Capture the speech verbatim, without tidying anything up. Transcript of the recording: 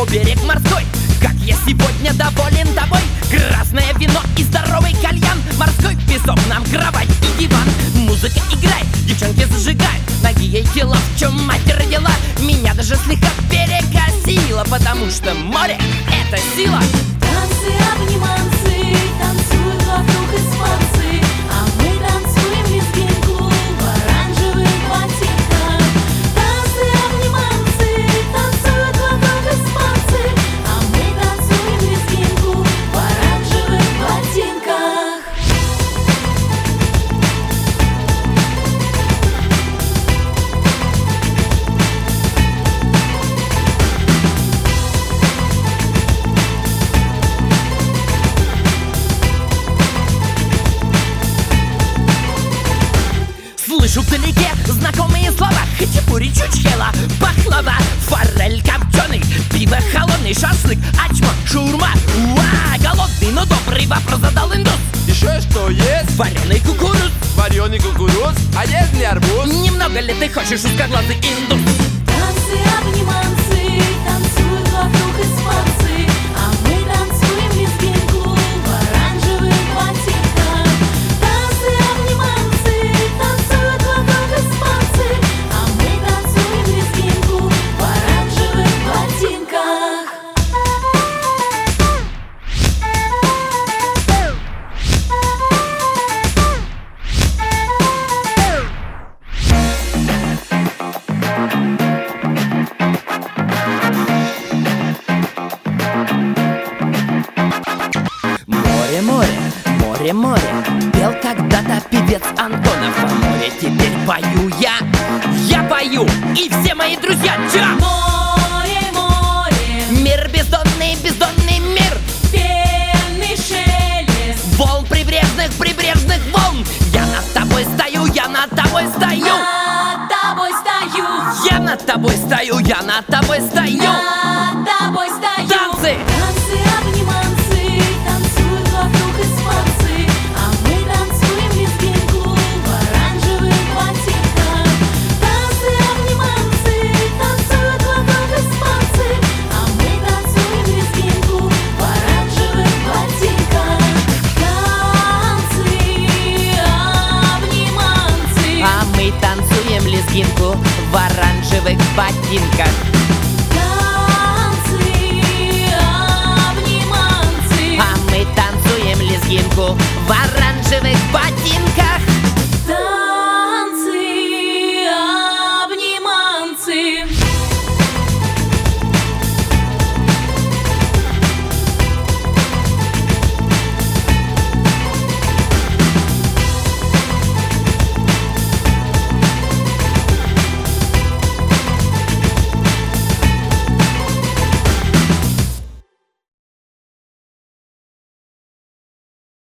берег морской. Как я сегодня доволен тобой. Красное вино и здоровый кальян. Морской песок, нам кровать и диван. Музыка играет, девчонки зажигают. Ноги ей тела, в чем мать родила. Меня даже слегка перекосило, потому что море — это сила. Танцы, обниманцы, танцуют вокруг испанцы, а мы танцуем лезгинку в оранжевых ботинках. Танцы, обниманцы, танцуют вокруг испанцы, а мы танцуем лезгинку в оранжевых ботинках. Слышу вдалеке знакомые слова: хачапури, чучхела, баклава, форель копченый, пиво холодный, шашлык, ачма, шаурма. Уа, голодный, но добрый вопрос задал индус. Еще что есть? Вареный кукуруз. Вареный кукуруз, а если арбуз? Немного ли ты хочешь, узкоглазый индус? Танцы, обниманцы, танцуют вокруг испанцы, а мы танцуем лезгинку в оранжевых ботинках. Танцы, обниманцы, танцуют вокруг испанцы, а мы танцуем лезгинку в оранжевых ботинках. Море, море, море, море, пел когда-то певец Антонов. О море теперь пою я, я пою, и все мои друзья. Ча! Море, море, Мир бездонный, бездонный мир пенный шелест. волн прибрежных, прибрежных волн. Я над тобой стою, я над тобой стою. Над тобой стою, Я над тобой стою, я над тобой стою. над тобой стою. Танцы! Танцы, обниманцы, танцуют вокруг испанцы, а мы танцуем лезгинку в оранжевых ботинках. Танцы, обниманцы, танцуют вокруг испанцы, а мы танцуем лезгинку в оранжевых ботинках. Танцы, обниманцы. А мы танцуем лезгинку в оранжевых ботинках.